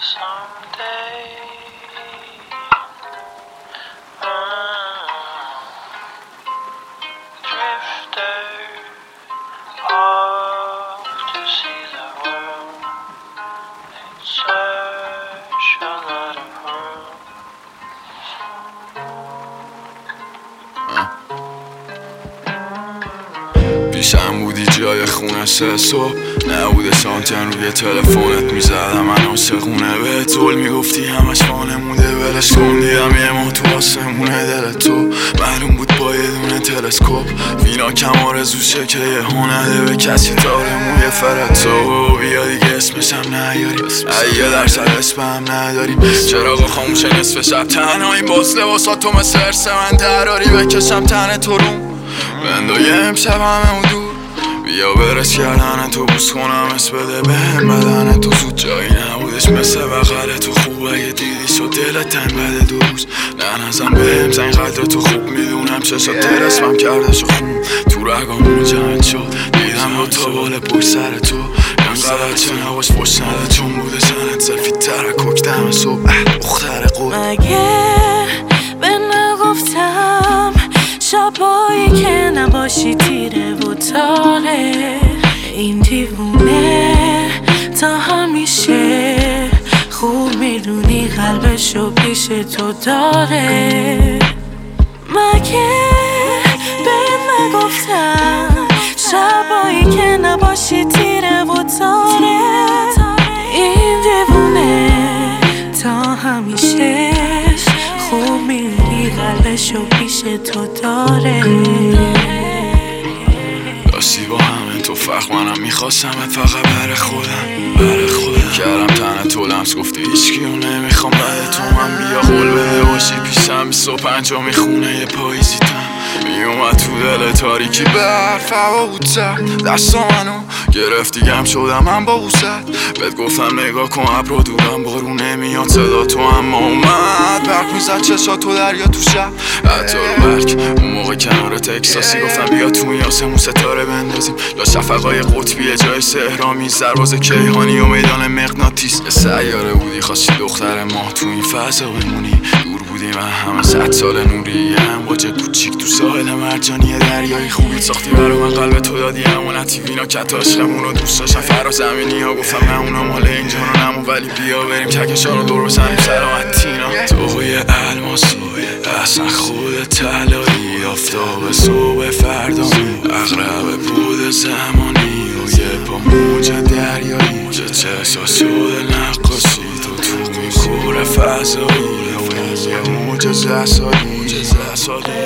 پیشم بودی جای خونه سه صبح، نبوده سانتن روی تلفونت میزدم من عاشقونه به طول میگفتی همش وانموده ولش کن دیدم یه ماه تو آسمونه دل تو معلوم بود با یه دونه تلسکوپ وینا کم آرزوشه که یه هنده به کسی تاره موی فرتو بیا دیگه اسمشم نیاری یه درصد اسمم نداریم چراغ خاموشه نصف شب تنهاییم باز لباساتو مثل ارس من دراری بکشم تن تو روم بندای امشب همه و دور بیا برس کردن تو بوس کنم اس بده بهم بدن تو زود جایی نبودش مثل بغل تو خوب اگه دیدی شد دلت تنگ بده دو روز نه نزم بهم زنگ قدر تو خوب میدونم چشات ترسمم کرده شو خون تو رگام مجمد شد دیدم با تا بال پشت سر تو اینقدر چه نباش پشت نده چون بوده زنت سلفی ترکک دم صبح اختر قول مگه به نگفتم شبایی که نباشی تیره و تاره این دیوونه تا همیشه خوب میدونی قلبشو پیش تو داره مگه به نگفتم شبایی که نباشی تیره و تاره این دیوونه تا همیشه خوب میدونی قلبشو پیش تو داره داشتی با همه تو فخر منم میخواستمت فقط برای خودم کردم تنه تو لمس گفتی هیچکیو نمیخوام بعد تو من بیا قول بده باشی پیشم 25 میخونه یه پاییزیتم میومد تو دل تاریکی برف هوا بود سرد دستا منو گرفتی گم شدم من با بوست بهت گفتم نگاه کن ابرا دورم بارون نمیاد صدا تو اما اومد برق میزد چشاتو دریا تو شب حتی رو برک اون موقع کنار تکساسی گفتم بیا تو این آسمون ستاره بندازیم یا شفقای قطبی جای سهرامی سرباز کیهانی و میدان مغناطیس یه سیاره بودی خواستی دختر ماه تو این فضا بمونی دور بودی من همه 100 سال نوری هم واجه کوچیک تو ساحل مرجانی دریایی خوبی ساختی برا من قلب تو دادی همونتی وینا کت عشقمونو دوست داشتم فراز زمینی ها گفتم نه اونا مال اینجا رو نمون ولی بیا بریم ککشا رو دور بزنیم سلامتینا توی الماسی اصلا خود طلایی آفتاب صبح فردا اغرب بود زمانی و یه پا موج دریایی چشا شده نقاشی تو میکور فضایی و یه موج زسالی